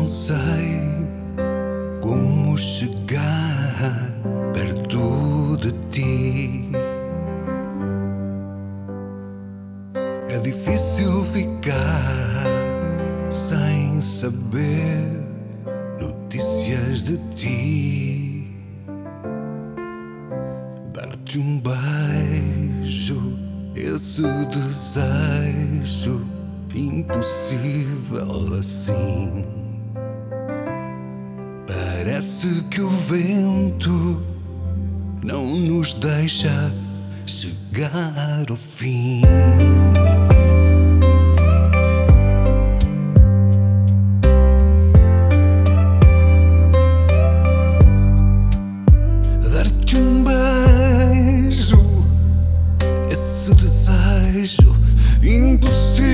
sei como chegar perto de ti. É difícil ficar sem saber notícias de ti. Dar-te um beijo, esse desejo impossível assim. Parece que o vento não nos deixa chegar ao fim. Dar-te um beijo, esse desejo impossível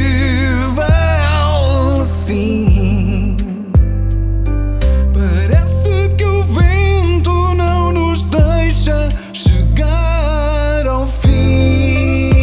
assim. Parece que o vento não nos deixa chegar ao fim.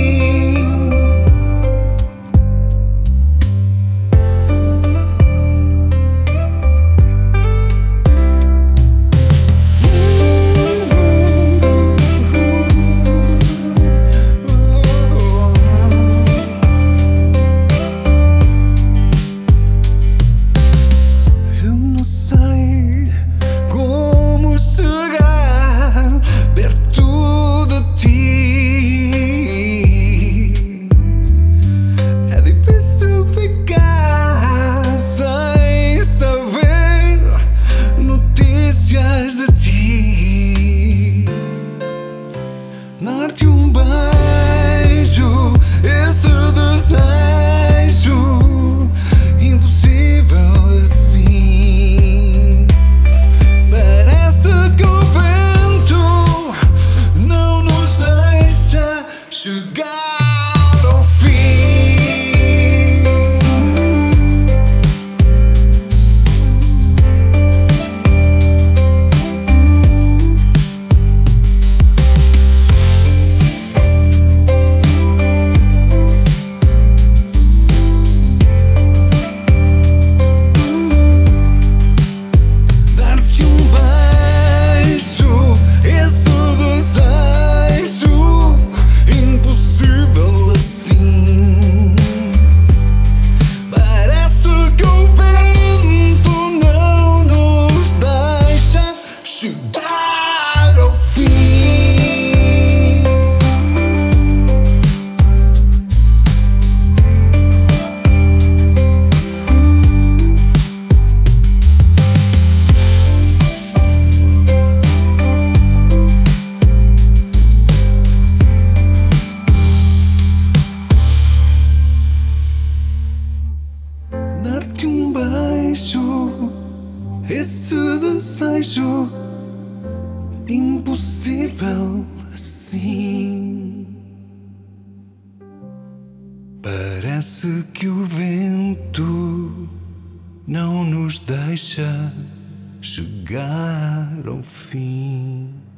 Eu não sei como chegar perto de ti. É difícil ficar sem saber notícias de ti. Dar-te um beijo, esse desejo impossível assim. Parece que o vento não nos deixa chegar ao fim. Dar-te um beijo, esse desejo impossível assim. Parece que o vento não nos deixa chegar ao fim. Dar-te um beijo, esse desejo impossível assim. Parece que o vento não nos deixa chegar ao fim.